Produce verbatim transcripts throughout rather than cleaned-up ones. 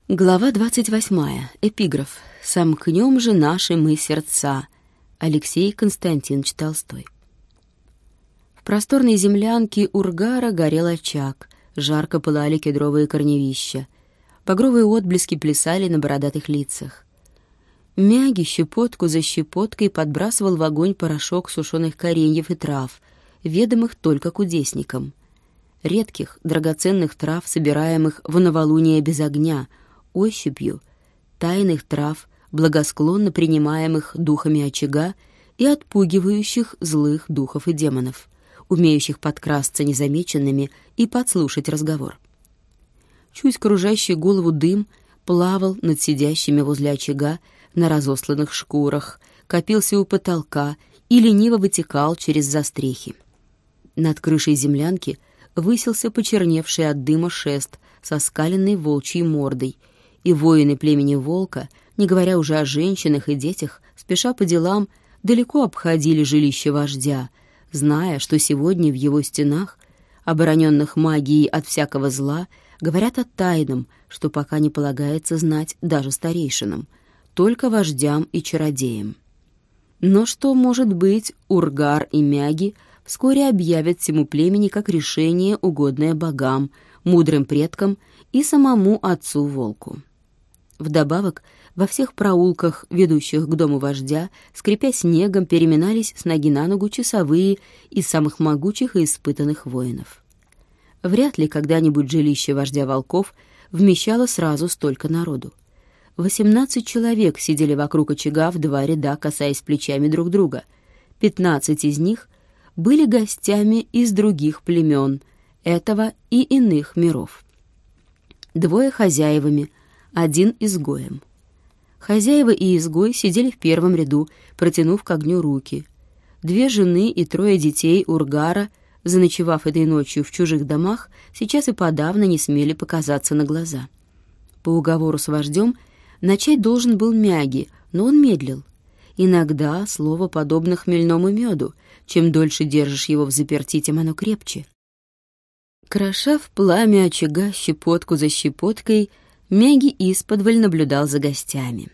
Глава двадцать восьмая. Эпиграф. «Сомкнем же наши мы сердца». Алексей Константинович Толстой. В просторной землянке Ургара горел очаг, жарко пылали кедровые корневища. Багровые отблески плясали на бородатых лицах. Мяги щепотку за щепоткой подбрасывал в огонь порошок сушеных кореньев и трав, ведомых только кудесникам. Редких, драгоценных трав, собираемых в новолуние без огня, ощупью, тайных трав, благосклонно принимаемых духами очага и отпугивающих злых духов и демонов, умеющих подкрасться незамеченными и подслушать разговор. Чуть кружащий голову дым плавал над сидящими возле очага на разосланных шкурах, копился у потолка и лениво вытекал через застрехи. Над крышей землянки высился почерневший от дыма шест со скаленной волчьей мордой, и воины племени Волка, не говоря уже о женщинах и детях, спеша по делам, далеко обходили жилище вождя, зная, что сегодня в его стенах, обороненных магией от всякого зла, говорят о тайном, что пока не полагается знать даже старейшинам, только вождям и чародеям. Но что может быть, Ургар и мяги вскоре объявят всему племени как решение, угодное богам, мудрым предкам и самому отцу-волку. Вдобавок, во всех проулках, ведущих к дому вождя, скрипя снегом, переминались с ноги на ногу часовые из самых могучих и испытанных воинов. Вряд ли когда-нибудь жилище вождя волков вмещало сразу столько народу. Восемнадцать человек сидели вокруг очага в два ряда, касаясь плечами друг друга. Пятнадцать из них были гостями из других племен, этого и иных миров. Двое хозяевами, один изгоем. Хозяева и изгой сидели в первом ряду, протянув к огню руки. Две жены и трое детей Ургара, заночевав этой ночью в чужих домах, сейчас и подавно не смели показаться на глаза. По уговору с вождем начать должен был мяги, но он медлил. Иногда слово подобно хмельному меду. Чем дольше держишь его взаперти, тем оно крепче. Кроша в пламя очага щепотку за щепоткой, мяги исподволь наблюдал за гостями.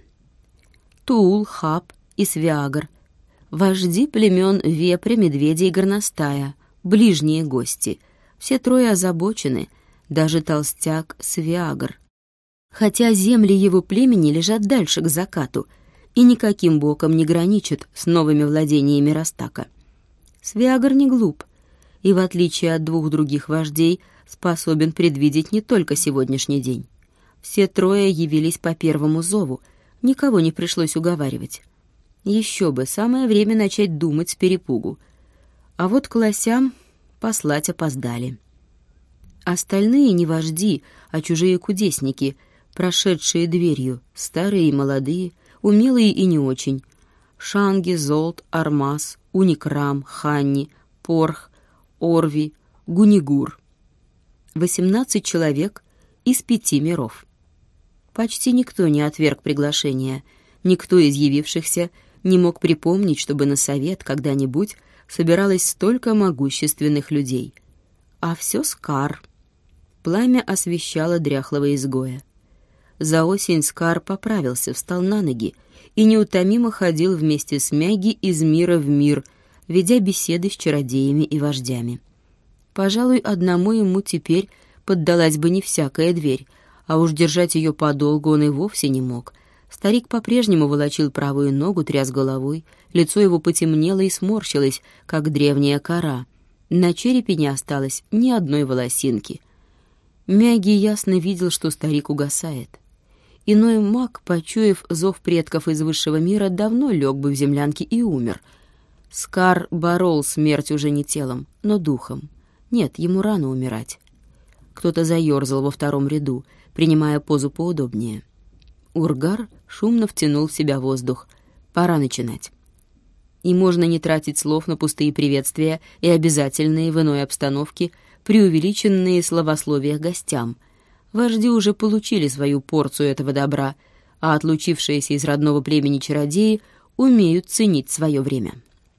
Туул, Хап и Свиагр, вожди племен Вепря, Медведя и Горностая, ближние гости, все трое озабочены, даже толстяк Свиагр. Хотя земли его племени лежат дальше к закату и никаким боком не граничат с новыми владениями Растака. Свиагр не глуп и, в отличие от двух других вождей, способен предвидеть не только сегодняшний день. Все трое явились по первому зову, никого не пришлось уговаривать. Еще бы, самое время начать думать с перепугу. А вот к лосям послать опоздали. Остальные не вожди, а чужие кудесники, прошедшие дверью, старые и молодые, умелые и не очень. Шанги, Золт, Армаз, Уникрам, Ханни, Порх, Орви, Гунигур. Восемнадцать человек из пяти миров. Почти никто не отверг приглашение, никто из явившихся не мог припомнить, чтобы на совет когда-нибудь собиралось столько могущественных людей. А все Скар. Пламя освещало дряхлого изгоя. За осень Скар поправился, встал на ноги и неутомимо ходил вместе с мяги из мира в мир, ведя беседы с чародеями и вождями. Пожалуй, одному ему теперь поддалась бы не всякая дверь, а уж держать ее подолгу он и вовсе не мог. Старик по-прежнему волочил правую ногу, тряс головой, лицо его потемнело и сморщилось, как древняя кора. На черепе не осталось ни одной волосинки. Мяги ясно видел, что старик угасает. Иной маг, почуяв зов предков из высшего мира, давно лег бы в землянке и умер. Скар борол смерть уже не телом, но духом. Нет, ему рано умирать. Кто-то заерзал во втором ряду, принимая позу поудобнее. Ургар шумно втянул в себя воздух. Пора начинать. И можно не тратить слов на пустые приветствия и обязательные в иной обстановке преувеличенные словословия гостям. Вожди уже получили свою порцию этого добра, а отлучившиеся из родного племени чародеи умеют ценить свое время.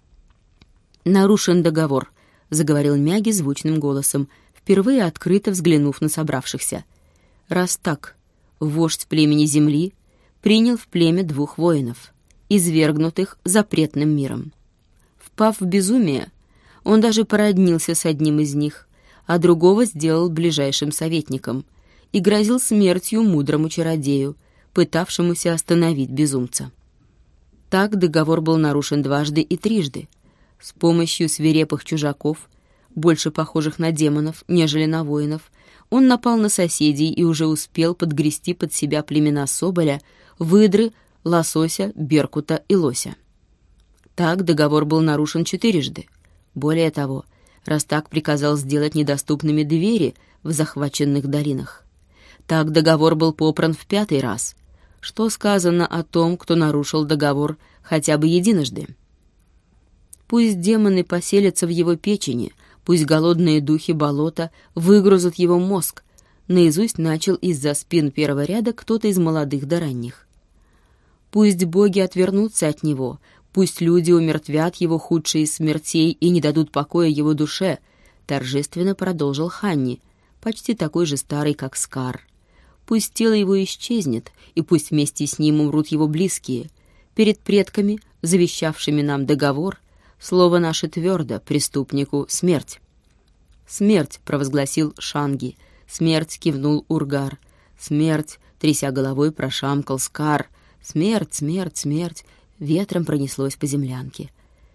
«Нарушен договор», — заговорил мяги звучным голосом, впервые открыто взглянув на собравшихся. «Раз так, вождь племени Земли, принял в племя двух воинов, извергнутых запретным миром. Впав в безумие, он даже породнился с одним из них, а другого сделал ближайшим советником и грозил смертью мудрому чародею, пытавшемуся остановить безумца. Так договор был нарушен дважды и трижды. С помощью свирепых чужаков, больше похожих на демонов, нежели на воинов, он напал на соседей и уже успел подгрести под себя племена соболя, выдры, лосося, беркута и лося. Так договор был нарушен четырежды. Более того, Растак приказал сделать недоступными двери в захваченных долинах. Так договор был попран в пятый раз. Что сказано о том, кто нарушил договор хотя бы единожды? Пусть демоны поселятся в его печени, пусть голодные духи болота выгрузят его мозг, наизусть начал из-за спин первого ряда кто-то из молодых до ранних. Пусть боги отвернутся от него, пусть люди умертвят его худшие из смертей и не дадут покоя его душе, торжественно продолжил Ханни, почти такой же старый, как Скар. Пусть тело его исчезнет, и пусть вместе с ним умрут его близкие. Перед предками, завещавшими нам договор, слово наше твердо, преступнику — смерть. «Смерть!» — провозгласил Шанги. «Смерть!» — кивнул Ургар. «Смерть!» — тряся головой, прошамкал Скар. «Смерть! Смерть! Смерть!» — ветром пронеслось по землянке.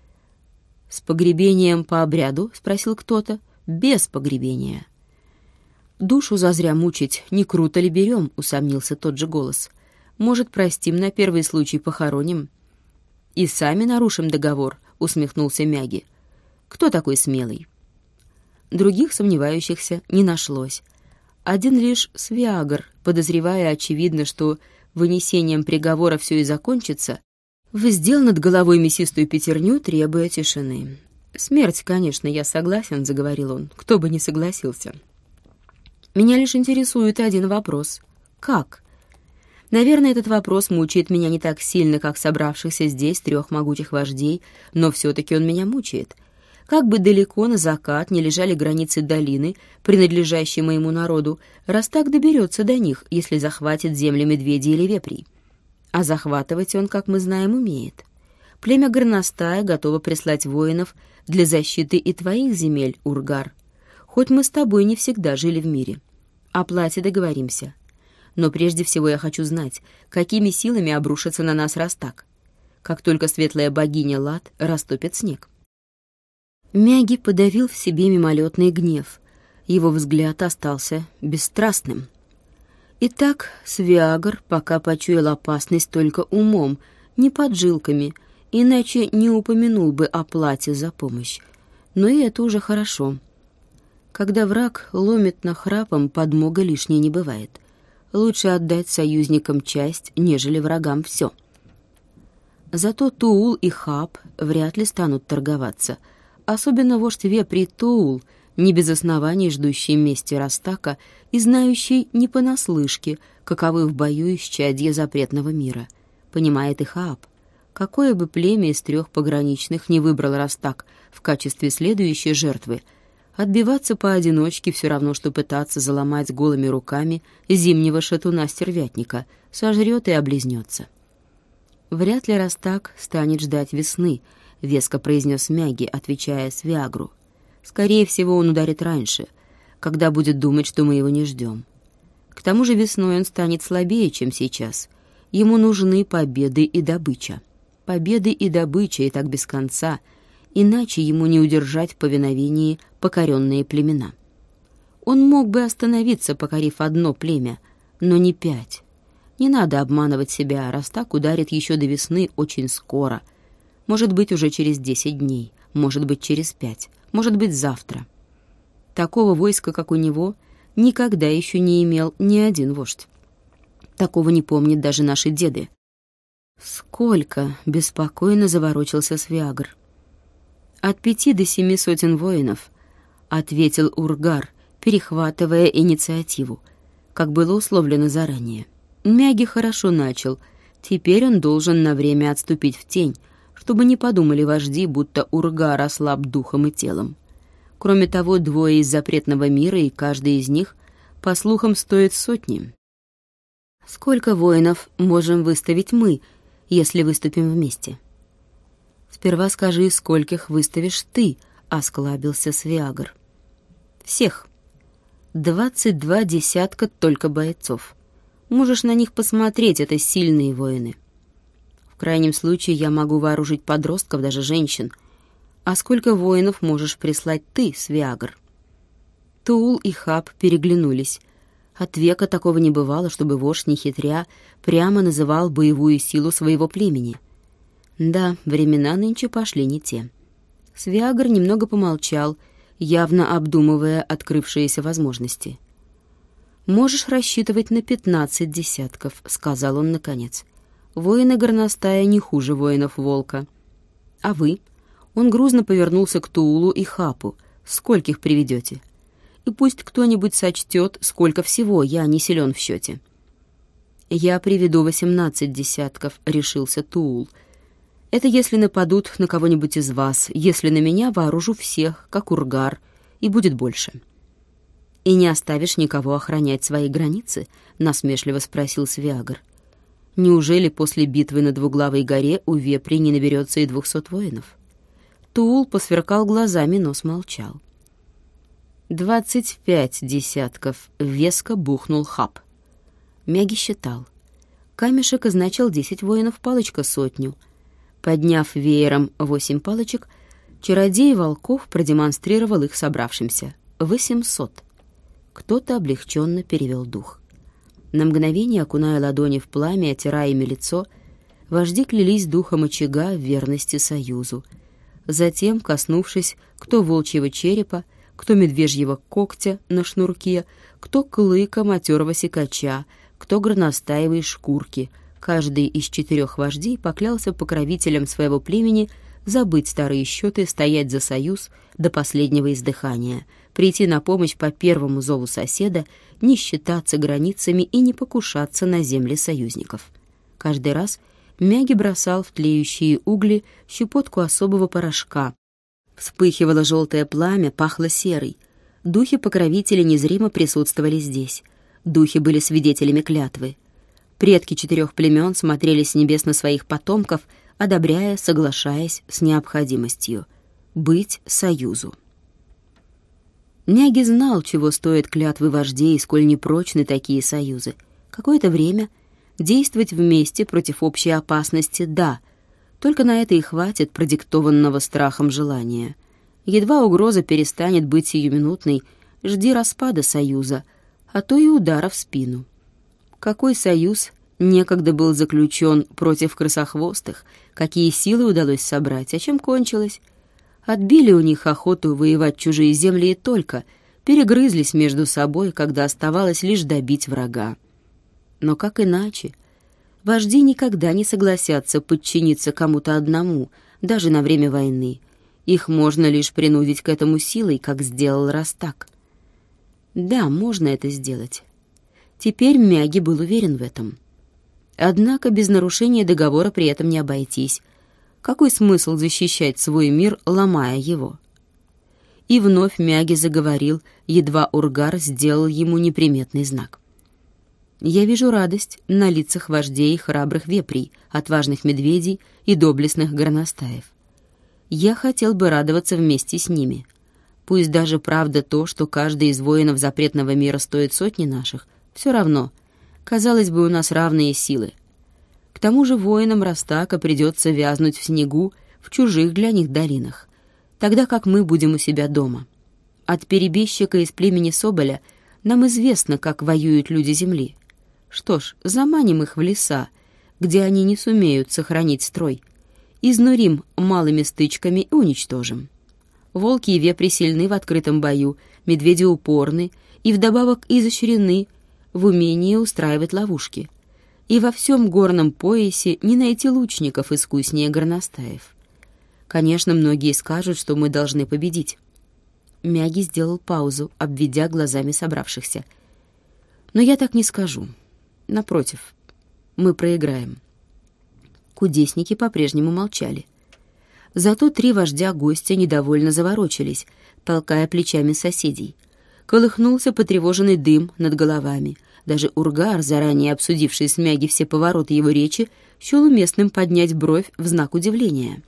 «С погребением по обряду?» — спросил кто-то. «Без погребения». «Душу зазря мучить, не круто ли берем?» — усомнился тот же голос. «Может, простим, на первый случай похороним?» «И сами нарушим договор», — усмехнулся Мяги. «Кто такой смелый?» Других сомневающихся не нашлось. Один лишь Свиагр, подозревая, очевидно, что вынесением приговора все и закончится, воздел над головой мясистую пятерню, требуя тишины. «Смерть, конечно, я согласен», — заговорил он. «Кто бы не согласился. Меня лишь интересует один вопрос. Как? Наверное, этот вопрос мучает меня не так сильно, как собравшихся здесь трех могучих вождей, но все-таки он меня мучает. Как бы далеко на закат не лежали границы долины, принадлежащей моему народу, Растак доберется до них, если захватит земли медведей или вепрей. А захватывать он, как мы знаем, умеет. Племя Горностая готово прислать воинов для защиты и твоих земель, Ургар. Хоть мы с тобой не всегда жили в мире. О плате договоримся. Но прежде всего я хочу знать, какими силами обрушится на нас Растак, как только светлая богиня Лат растопит снег». Мяги подавил в себе мимолетный гнев. Его взгляд остался бесстрастным. Итак, Свиагр пока почуял опасность только умом, не поджилками, иначе не упомянул бы о плате за помощь. Но и это уже хорошо. Когда враг ломит нахрапом, подмога лишней не бывает. Лучше отдать союзникам часть, нежели врагам все. Зато Туул и Хаб вряд ли станут торговаться, особенно вождь вепрей Туул, не без оснований ждущий мести Растака и знающий не понаслышке, каковы в бою исчадья запретного мира. Понимает и Хаб. Какое бы племя из трех пограничных не выбрал Растак в качестве следующей жертвы, отбиваться поодиночке все равно, что пытаться заломать голыми руками зимнего шатуна-стервятника, сожрет и облизнется. «Вряд ли Растак станет ждать весны», — веско произнес Мяги, отвечая Свиагру. «Скорее всего, он ударит раньше, когда будет думать, что мы его не ждем. К тому же весной он станет слабее, чем сейчас. Ему нужны победы и добыча. Победы и добыча, и так без конца, иначе ему не удержать в повиновении покоренные племена. Он мог бы остановиться, покорив одно племя, но не пять. Не надо обманывать себя, Растак ударит еще до весны очень скоро. Может быть, уже через десять дней, может быть, через пять, может быть, завтра. Такого войска, как у него, никогда еще не имел ни один вождь. Такого не помнят даже наши деды». «Сколько?» — беспокойно заворочился Свиагр. «От пяти до семи сотен воинов», — ответил Ургар, перехватывая инициативу, как было условлено заранее. Мяги хорошо начал, теперь он должен на время отступить в тень, чтобы не подумали вожди, будто Ургар ослаб духом и телом. Кроме того, двое из запретного мира, и каждый из них, по слухам, стоит сотни. Сколько воинов можем выставить мы, если выступим вместе? Сперва скажи, скольких выставишь ты, осклабился Свиагр. Всех. Двадцать два десятка только бойцов. Можешь на них посмотреть, это сильные воины. В крайнем случае я могу вооружить подростков, даже женщин. А сколько воинов можешь прислать ты, Свиагр? Туул и Хап переглянулись. От века такого не бывало, чтобы вождь, нехитря, прямо называл боевую силу своего племени. Да, времена нынче пошли не те. Свиагр немного помолчал, явно обдумывая открывшиеся возможности. «Можешь рассчитывать на пятнадцать десятков», — сказал он наконец. «Воины горностая не хуже воинов волка. А вы?» Он грузно повернулся к Туулу и Хапу. «Скольких приведете? И пусть кто-нибудь сочтет, сколько всего, я не силен в счете». «Я приведу восемнадцать десятков», — решился Туул. «Это если нападут на кого-нибудь из вас, если на меня вооружу всех, как Ургар, и будет больше». «И не оставишь никого охранять свои границы?» — насмешливо спросил Свиагр. «Неужели после битвы на Двуглавой горе у Вепри не наберется и двухсот воинов?» Туул посверкал глазами, но смолчал. «Двадцать пять десятков», — веско бухнул Хап. Мяги считал. Камешек означал десять воинов, палочка — сотню. Подняв веером восемь палочек, чародей волков продемонстрировал их собравшимся. Восемьсот. Кто-то облегченно перевел дух. На мгновение, окуная ладони в пламя, отирая ими лицо, вожди клялись духом очага в верности союзу. Затем, коснувшись кто волчьего черепа, кто медвежьего когтя на шнурке, кто клыка матерого сикача, кто горностаевой шкурки, каждый из четырех вождей поклялся покровителям своего племени забыть старые счеты, стоять за союз до последнего издыхания, прийти на помощь по первому зову соседа, не считаться границами и не покушаться на земли союзников. Каждый раз Мяги бросал в тлеющие угли щепотку особого порошка. Вспыхивало желтое пламя, пахло серой. Духи-покровители незримо присутствовали здесь. Духи были свидетелями клятвы. Предки четырех племен смотрели с небес на своих потомков, одобряя, соглашаясь с необходимостью быть союзу. Мяги знал, чего стоят клятвы вождей и сколь непрочны такие союзы. Какое-то время действовать вместе против общей опасности — да, только на это и хватит продиктованного страхом желания. Едва угроза перестанет быть сиюминутной, жди распада союза, а то и удара в спину. Какой союз некогда был заключен против крысохвостых, какие силы удалось собрать, а чем кончилось? Отбили у них охоту воевать чужие земли и только, перегрызлись между собой, когда оставалось лишь добить врага. Но как иначе? Вожди никогда не согласятся подчиниться кому-то одному, даже на время войны. Их можно лишь принудить к этому силой, как сделал Растак. Да, можно это сделать. Теперь Мяги был уверен в этом. Однако без нарушения договора при этом не обойтись. Какой смысл защищать свой мир, ломая его? И вновь Мяги заговорил, едва Ургар сделал ему неприметный знак. «Я вижу радость на лицах вождей храбрых вепрей, отважных медведей и доблестных горностаев. Я хотел бы радоваться вместе с ними. Пусть даже правда то, что каждый из воинов запретного мира стоит сотни наших, все равно, казалось бы, у нас равные силы. К тому же воинам Растака придется вязнуть в снегу в чужих для них долинах, тогда как мы будем у себя дома. От перебежчика из племени Соболя нам известно, как воюют люди земли. Что ж, заманим их в леса, где они не сумеют сохранить строй, изнурим малыми стычками и уничтожим. Волки и вепри сильны в открытом бою, медведи упорны и вдобавок изощрены в умении устраивать ловушки. И во всем горном поясе не найти лучников искуснее горностаев. Конечно, многие скажут, что мы должны победить. Мяги сделал паузу, обведя глазами собравшихся. Но я так не скажу. Напротив, мы проиграем. Кудесники по-прежнему молчали. Зато три вождя гостя недовольно заворочились, толкая плечами соседей. Колыхнулся потревоженный дым над головами. Даже Ургар, заранее обсудивший с Мяги все повороты его речи, счел уместным поднять бровь в знак удивления.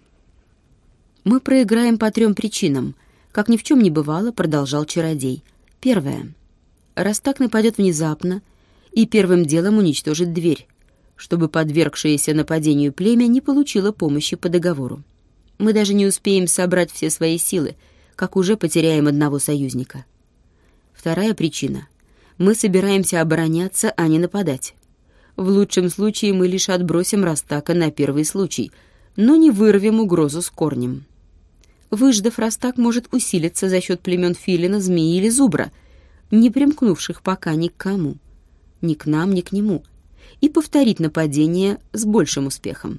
«Мы проиграем по трем причинам», — как ни в чем не бывало, продолжал чародей. «Первое. Растак нападет внезапно и первым делом уничтожит дверь, чтобы подвергшееся нападению племя не получило помощи по договору. Мы даже не успеем собрать все свои силы, как уже потеряем одного союзника. Вторая причина. Мы собираемся обороняться, а не нападать. В лучшем случае мы лишь отбросим Растака на первый случай, но не вырвем угрозу с корнем. Выждав, Растак может усилиться за счет племен Филина, Змеи или Зубра, не примкнувших пока ни к кому, ни к нам, ни к нему, и повторить нападение с большим успехом».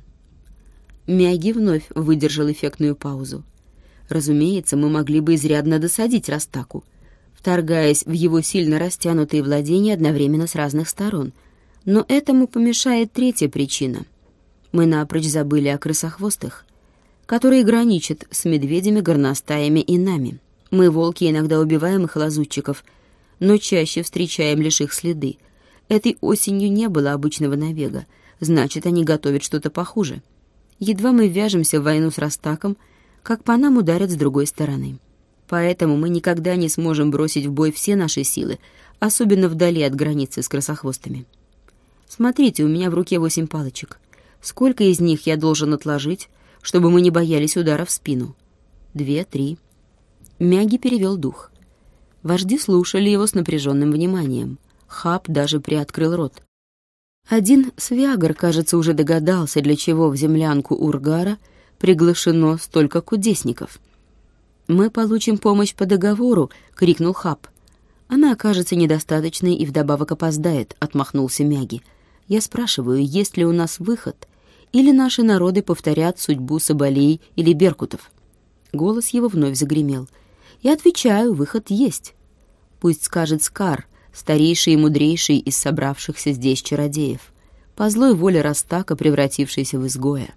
Мяги вновь выдержал эффектную паузу. Разумеется, мы могли бы изрядно досадить Растаку, вторгаясь в его сильно растянутые владения одновременно с разных сторон. Но этому помешает третья причина. Мы напрочь забыли о крысохвостых, которые граничат с медведями, горностаями и нами. Мы, волки, иногда убиваем их лазутчиков, но чаще встречаем лишь их следы. Этой осенью не было обычного набега, значит, они готовят что-то похуже. Едва мы ввяжемся в войну с Растаком, как по нам ударят с другой стороны. Поэтому мы никогда не сможем бросить в бой все наши силы, особенно вдали от границы с крысохвостами. Смотрите, у меня в руке восемь палочек. Сколько из них я должен отложить, чтобы мы не боялись удара в спину? Две, три. Мяги перевел дух. Вожди слушали его с напряженным вниманием. Хаб даже приоткрыл рот. Один свягр, кажется, уже догадался, для чего в землянку Ургара приглашено столько кудесников. «Мы получим помощь по договору», — крикнул Хаб. «Она окажется недостаточной и вдобавок опоздает», — отмахнулся Мяги. «Я спрашиваю, есть ли у нас выход, или наши народы повторят судьбу соболей или беркутов?» Голос его вновь загремел. «Я отвечаю, выход есть. Пусть скажет Скар, старейший и мудрейший из собравшихся здесь чародеев, по злой воле Растака, превратившийся в изгоя».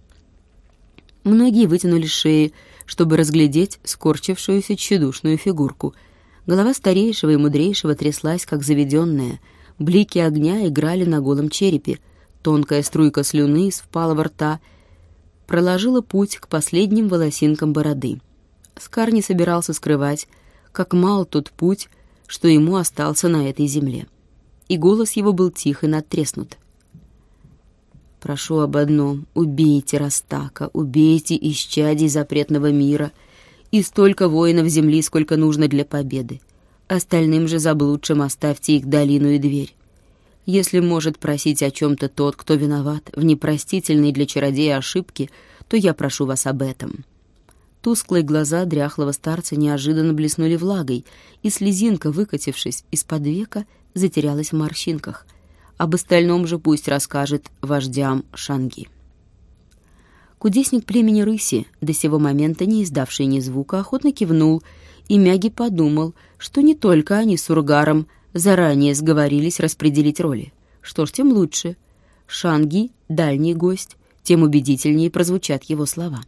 Многие вытянули шеи, чтобы разглядеть скорчившуюся тщедушную фигурку. Голова старейшего и мудрейшего тряслась, как заведенная. Блики огня играли на голом черепе. Тонкая струйка слюны из впалого рта проложила путь к последним волосинкам бороды. Скар не собирался скрывать, как мал тот путь, что ему остался на этой земле. И голос его был тих и надтреснут. «Прошу об одном, убейте Растака, убейте исчадий запретного мира и столько воинов земли, сколько нужно для победы. Остальным же заблудшим оставьте их долину и дверь. Если может просить о чем-то тот, кто виноват в непростительной для чародея ошибке, то я прошу вас об этом». Тусклые глаза дряхлого старца неожиданно блеснули влагой, и слезинка, выкатившись из-под века, затерялась в морщинках. Об остальном же пусть расскажет вождям Шанги. Кудесник племени Рыси, до сего момента не издавший ни звука, охотно кивнул, и Мяги подумал, что не только они с Ургаром заранее сговорились распределить роли. Что ж, тем лучше. Шанги — дальний гость, тем убедительнее прозвучат его слова.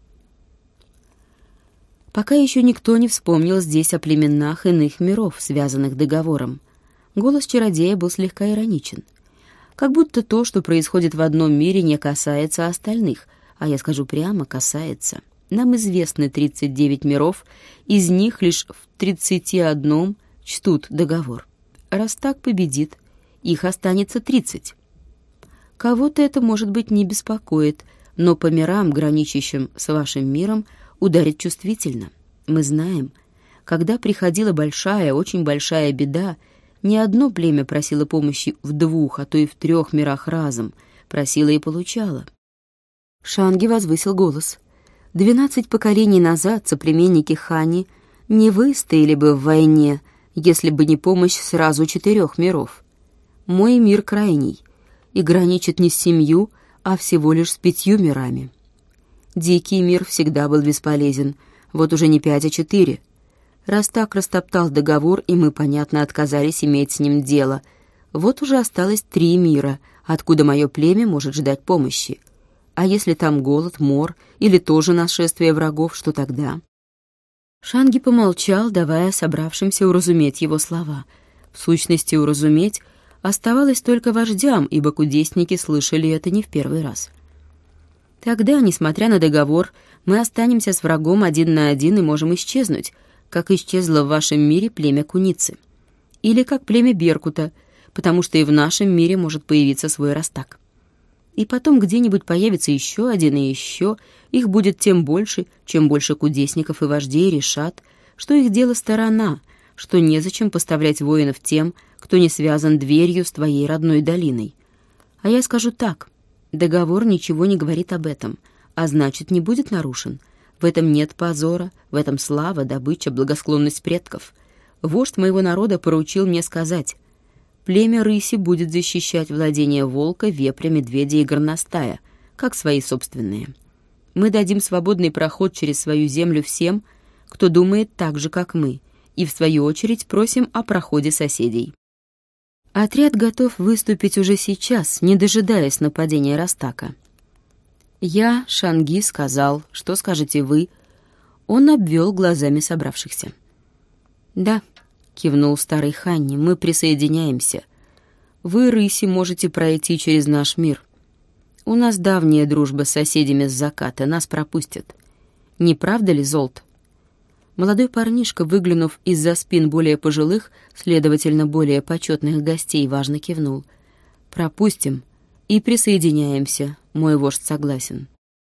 Пока еще никто не вспомнил здесь о племенах иных миров, связанных договором. Голос чародея был слегка ироничен. Как будто то, что происходит в одном мире, не касается остальных, а я скажу прямо, касается. Нам известны тридцать девять миров, из них лишь в тридцати одном чтут договор. Раз так победит, их останется тридцать. Кого-то это, может быть, не беспокоит, но по мирам, граничащим с вашим миром, ударит чувствительно. Мы знаем, когда приходила большая, очень большая беда, ни одно племя просило помощи в двух, а то и в трех мирах разом, просило и получало. Шанги возвысил голос. Двенадцать поколений назад соплеменники Хани не выстояли бы в войне, если бы не помощь сразу четырех миров. Мой мир крайний и граничит не с семью, а всего лишь с пятью мирами. Дикий мир всегда был бесполезен, вот уже не пять, а четыре. Раз так растоптал договор, и мы, понятно, отказались иметь с ним дело, вот уже осталось три мира, откуда мое племя может ждать помощи. А если там голод, мор или тоже нашествие врагов, что тогда?» Шанги помолчал, давая собравшимся уразуметь его слова. В сущности, уразуметь, оставалось только вождям, ибо кудесники слышали это не в первый раз. Тогда, несмотря на договор, мы останемся с врагом один на один и можем исчезнуть, как исчезло в вашем мире племя Куницы. Или как племя Беркута, потому что и в нашем мире может появиться свой Растак. И потом где-нибудь появится еще один и еще, их будет тем больше, чем больше кудесников и вождей решат, что их дело сторона, что незачем поставлять воинов тем, кто не связан дверью с твоей родной долиной. А я скажу так, договор ничего не говорит об этом, а значит, не будет нарушен. В этом нет позора, в этом слава, добыча, благосклонность предков. Вождь моего народа поручил мне сказать: племя рыси будет защищать владения волка, вепря, медведя и горностая, как свои собственные. Мы дадим свободный проход через свою землю всем, кто думает так же, как мы, и в свою очередь просим о проходе соседей. Отряд готов выступить уже сейчас, не дожидаясь нападения Растака. Я, Шанги, сказал, что скажете вы. Он обвел глазами собравшихся. Да, кивнул старый Ханни, мы присоединяемся. Вы, рыси, можете пройти через наш мир. У нас давняя дружба с соседями с заката, нас пропустят. Не правда ли, Золт? Молодой парнишка, выглянув из-за спин более пожилых, следовательно, более почетных гостей, важно кивнул. Пропустим и присоединяемся, мой вождь согласен.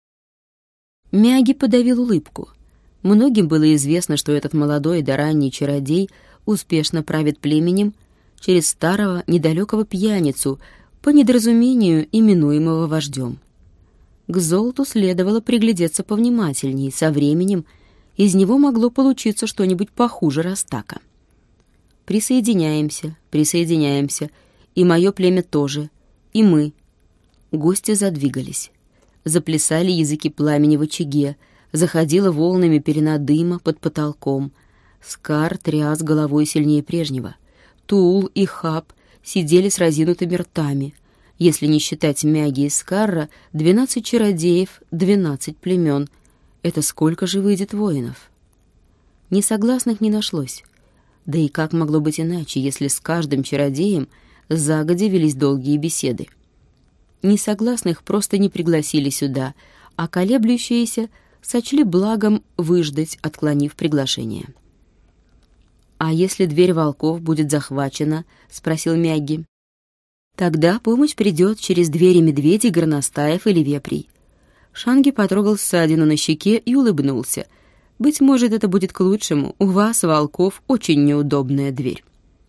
Мяги подавил улыбку. Многим было известно, что этот молодой да ранний чародей успешно правит племенем через старого недалекого пьяницу, по недоразумению именуемого вождем. К Золоту следовало приглядеться повнимательней, со временем из него могло получиться что-нибудь похуже Растака. Присоединяемся, присоединяемся, и мое племя тоже, и мы. Гости задвигались. Заплясали языки пламени в очаге, заходила волнами пелена дыма под потолком. Скар тряс головой сильнее прежнего. Туул и Хаб сидели с разинутыми ртами. Если не считать Мяги и Скарра, двенадцать чародеев, двенадцать племен. Это сколько же выйдет воинов? Несогласных не нашлось. Да и как могло быть иначе, если с каждым чародеем загодя велись долгие беседы? Несогласных просто не пригласили сюда, а колеблющиеся сочли благом выждать, отклонив приглашение. «А если дверь волков будет захвачена?» — спросил Мяги. «Тогда помощь придет через двери медведей, горностаев или вепрей». Шанги потрогал ссадину на щеке и улыбнулся. «Быть может, это будет к лучшему. У вас, волков, очень неудобная дверь».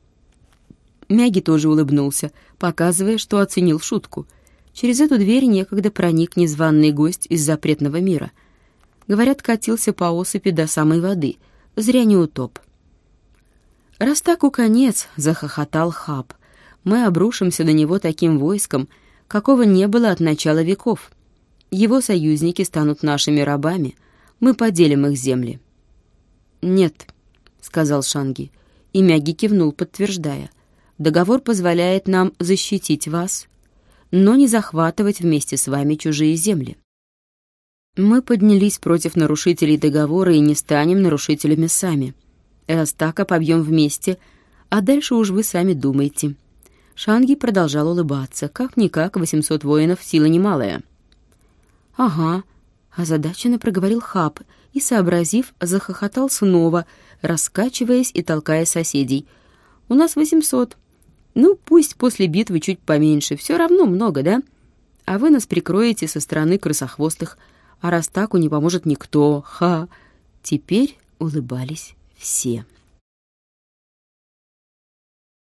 Мяги тоже улыбнулся, показывая, что оценил шутку. Через эту дверь некогда проник незваный гость из запретного мира. Говорят, катился по осыпи до самой воды. Зря не утоп. «Растаку конец», — захохотал Хаб. «Мы обрушимся на него таким войском, какого не было от начала веков. Его союзники станут нашими рабами. Мы поделим их земли». «Нет», — сказал Шанги, и Мяги кивнул, подтверждая. «Договор позволяет нам защитить вас, но не захватывать вместе с вами чужие земли. Мы поднялись против нарушителей договора и не станем нарушителями сами. Растака побьем вместе, а дальше уж вы сами думайте». Шанги продолжал улыбаться. Как-никак, восемьсот воинов — сила немалая. «Ага», — озадаченно проговорил Хаб и, сообразив, захохотал снова, раскачиваясь и толкая соседей. «У нас восемьсот. Ну, пусть после битвы чуть поменьше, все равно много, да? А вы нас прикроете со стороны крысохвостых, а Растаку не поможет никто. Ха!» Теперь улыбались все.